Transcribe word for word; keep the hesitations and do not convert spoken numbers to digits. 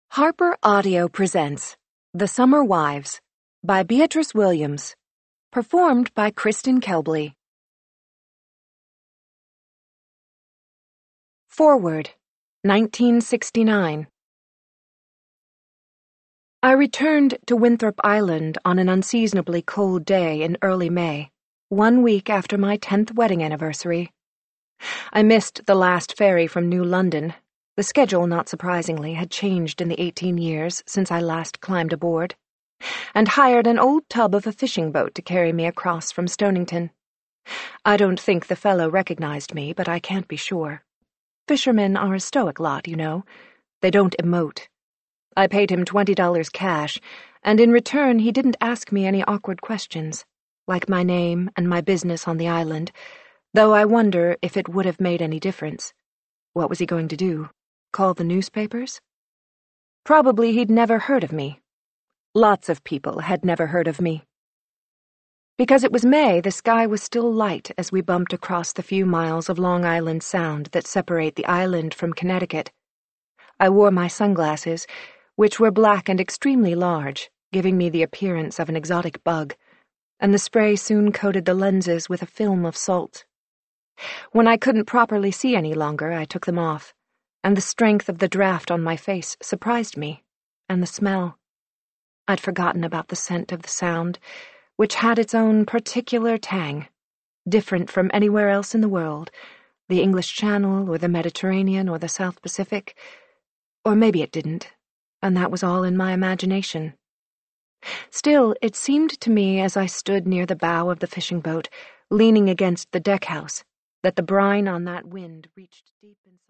Harper Audio presents The Summer Wives by Beatrice Williams, performed by Kristen Kelbley. Forward, nineteen sixty-nine. I returned to Winthrop Island on an unseasonably cold day in early May, one week after my tenth wedding anniversary. I missed the last ferry from New London. The schedule, not surprisingly, had changed in the eighteen years since I last climbed aboard, and hired an old tub of a fishing boat to carry me across from Stonington. I don't think the fellow recognized me, but I can't be sure. Fishermen are a stoic lot, you know. They don't emote. I paid him twenty dollars cash, and in return he didn't ask me any awkward questions, like my name and my business on the island, though I wonder if it would have made any difference. What was he going to do? Call the newspapers? Probably he'd never heard of me. Lots of people had never heard of me. Because it was May, the sky was still light as we bumped across the few miles of Long Island Sound that separate the island from Connecticut. I wore my sunglasses, which were black and extremely large, giving me the appearance of an exotic bug, and the spray soon coated the lenses with a film of salt. When I couldn't properly see any longer, I took them off, and the strength of the draft on my face surprised me, and the smell. I'd forgotten about the scent of the Sound, which had its own particular tang, different from anywhere else in the world, the English Channel or the Mediterranean or the South Pacific. Or maybe it didn't, and that was all in my imagination. Still, it seemed to me as I stood near the bow of the fishing boat, leaning against the deck house, that the brine on that wind reached deep inside.